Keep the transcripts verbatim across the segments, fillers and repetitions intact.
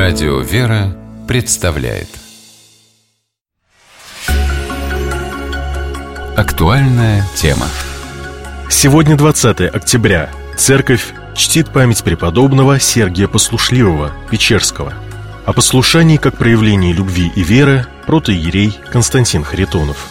Радио «Вера» представляет актуальная тема. Сегодня двадцатое октября. Церковь чтит память преподобного Сергия Послушливого, Печерского. О послушании как проявлении любви и веры протоиерей Константин Харитонов.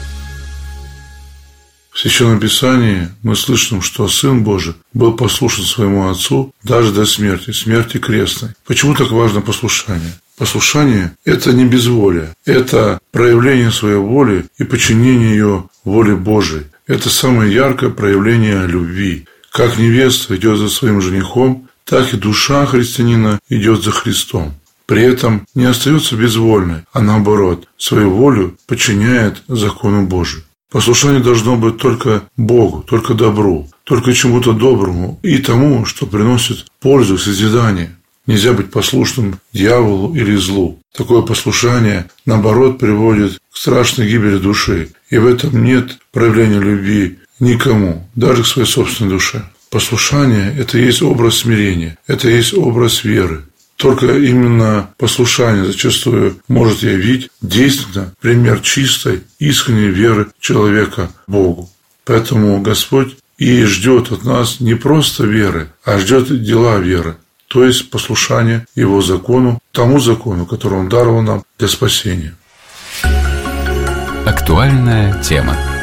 В Священном Писании мы слышим, что Сын Божий был послушен своему Отцу даже до смерти, смерти крестной. Почему так важно послушание? Послушание – это не безволие, это проявление своей воли и подчинение ее воле Божией. Это самое яркое проявление любви. Как невеста идет за своим женихом, так и душа христианина идет за Христом. При этом не остается безвольной, а наоборот, свою волю подчиняет закону Божию. Послушание должно быть только Богу, только добру, только чему-то доброму и тому, что приносит пользу, созидание. Нельзя быть послушным дьяволу или злу. Такое послушание, наоборот, приводит к страшной гибели души. И в этом нет проявления любви никому, даже к своей собственной душе. Послушание – это есть образ смирения, это есть образ веры. Только именно послушание зачастую может явить действительно пример чистой, искренней веры человека Богу. Поэтому Господь и ждет от нас не просто веры, а ждет дела веры, то есть послушание Его закону, тому закону, который Он даровал нам для спасения. Актуальная тема.